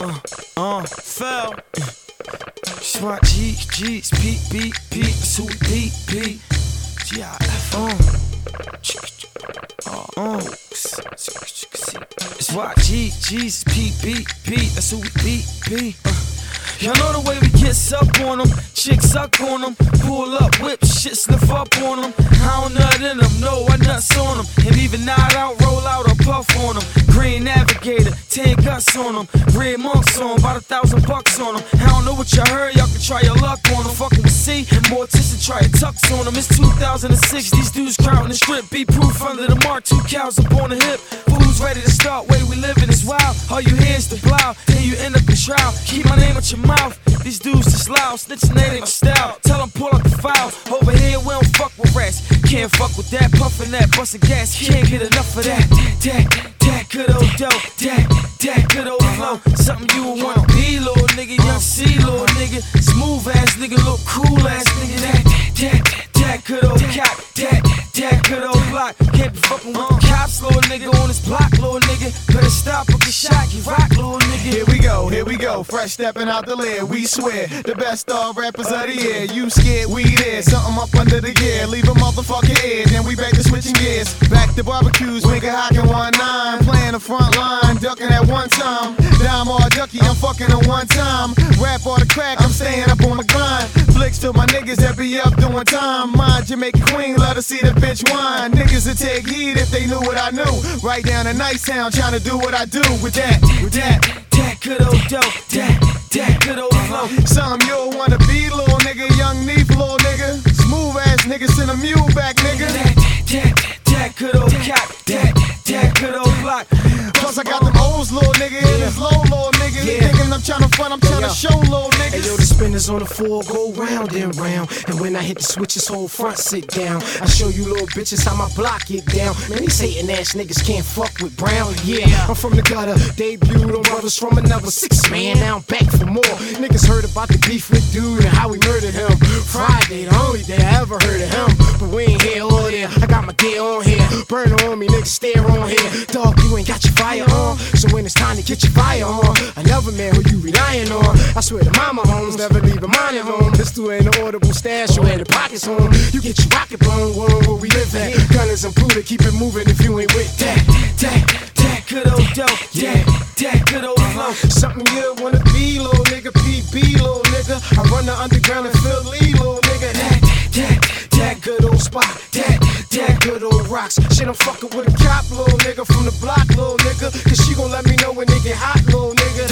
Fell. Smart G's, P, that's who we be. G-I-F, it's why G's, P, that's who we be. Y'all know the way we get up on them, chicks suck on them, pull up, whip, shit sniff up on them. I don't nut in them, no, I nuts on them. And even nod out, roll out, or puff on them. Green Navigator, 10 guts on them. Red monks on, about $1,000 on them. I don't know what you heard, y'all can try your luck on them. Fucking with C, more tits and try a tux on them. It's 2006, these dudes crowding the strip. Be proof under the mark, 2 cows up on the hip. Fools ready to start, way we living is wild. All you hear is the blow, then you end up in trial. Keep my name at your mouth. These dudes just loud, snitching ain't my style. Tell them pull up the file. Over here we don't fuck with rats. Can't fuck with that, puffin' that, bustin' gas. Can't get enough of that. That good old dough. That good old flow. Something you would wanna be, little nigga. Young C, little nigga. Smooth ass nigga, look cool ass nigga. That good old cop. That good old block. Can't be fucking with the cops, little nigga. On this block, little nigga. Better stop or get shot, get rock, little nigga. Here we go, fresh stepping out the lid. We swear, the best star rappers of the year. You scared, we there, something up under the gear. Leave a motherfucker here, then we back to switching gears. Back to barbecues, make a hockin' 1-9. Playing the front line, ducking at one time. Dime or ducky, I'm fucking at one time. Rap or the crack, I'm staying up on my grind. Flicks to my niggas that be up doing time. My Jamaican queen, love to see the bitch whine. Niggas would take heed if they knew what I knew. Right down a nice town, trying to do what I do with that. That good old dough, that good old flow. Something you don't wanna be, little nigga. Young Neef, little nigga. Smooth ass nigga, send a mule back, nigga. That good old cop, that good old block. Plus I got them O's, little nigga, and it's low, little nigga. You thinking I'm tryna front, I'm tryna show, little nigga. Hey yo, the spinners on the floor go round and round. And when I hit the switches, whole front sit down. I show you little bitches how my block get down. Man, these hating ass niggas can't fuck with Brown. Yeah, I'm from the gutter, debuted on Brothers from Another. 6 man, now I'm back for more. Niggas heard about the beef with dude and how we murdered him. Friday, the only day I ever heard of him. But we ain't here or there, I got my gear on here. Burn on me, niggas stare on here. Dog, you ain't got your fire on. So when it's time to get your fire on, another man who you relying on. I swear to mama homes, never leave a mine at home. This dude ain't an audible stash, you ain't the pockets home. You get your rocket blown, where we live at. Gunners and Pluto, keep it moving if you ain't with that. That good old dough, that good old flow. Something you wanna be, little nigga. PB, little nigga. I run the underground in Philly, little nigga. That good old spot, that good old rocks. Shit, I'm fucking with a cop, little nigga, from the block, little nigga. Cause she gon' let me know when they get hot, little nigga.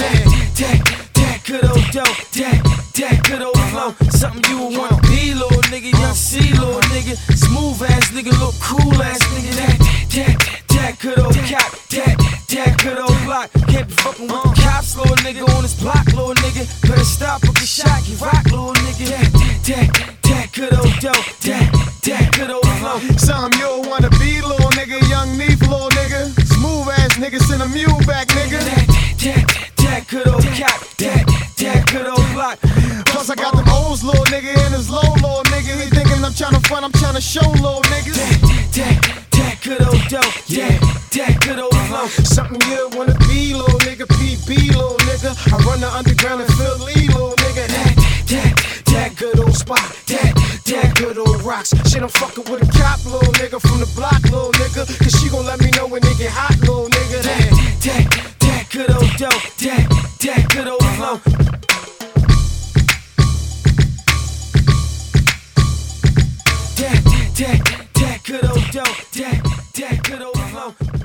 That good old dough, that good old flow. Something you would wanna be, little nigga. Young C, little nigga. Smooth ass nigga, look cool ass nigga. That good old cop, that good old block. Can't be fucking with the cops, little nigga. On this block, little nigga. Better stop or get shot, get rock, little nigga. That good old dough, that good old flow. Something you don't wanna be, little nigga. Young Neef, little nigga. Smooth ass nigga, send a mule back, nigga. That good old cop, that good old block. Plus I got them O's, little nigga, and it's low, little nigga. He thinking I'm tryna front, I'm tryna show, little niggas. That good old dough, that good old flow. Something you wanna be, little nigga. PB, little nigga. I run the underground in Philly, little nigga. That good old spot, that good old rocks. Shit, I'm fucking with a cop, little nigga, from the block, little nigga. Cause she gon' let me know when they get hot, little nigga. That good old dough, that good old flow. That good old dough, that good old flow.